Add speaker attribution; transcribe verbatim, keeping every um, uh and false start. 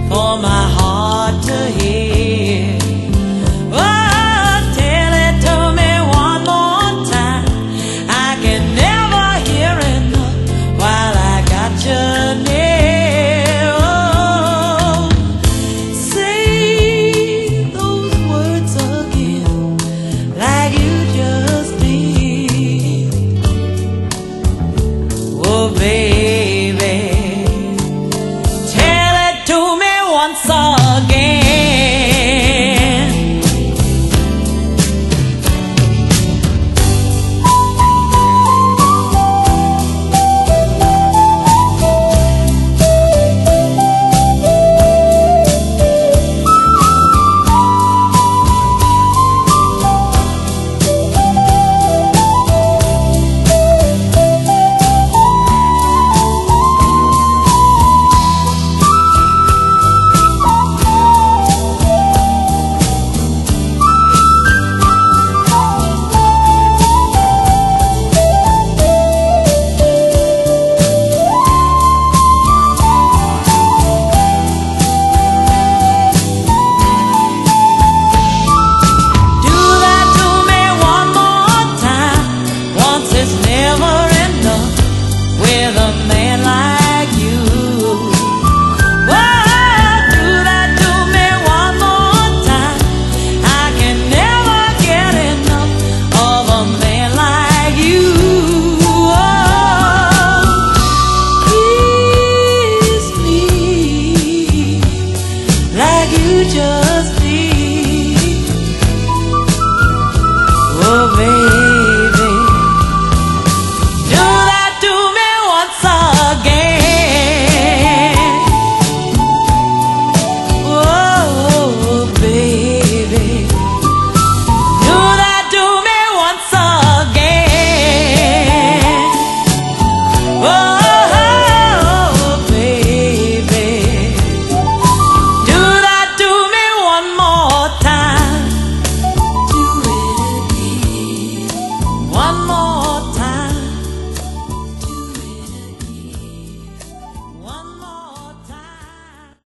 Speaker 1: for my heart to hear. Oh, tell it to me one more time. I can never hear enough while I got you near. Oh, say those words again like you just did. Oh, baby, tell it to me once again. Just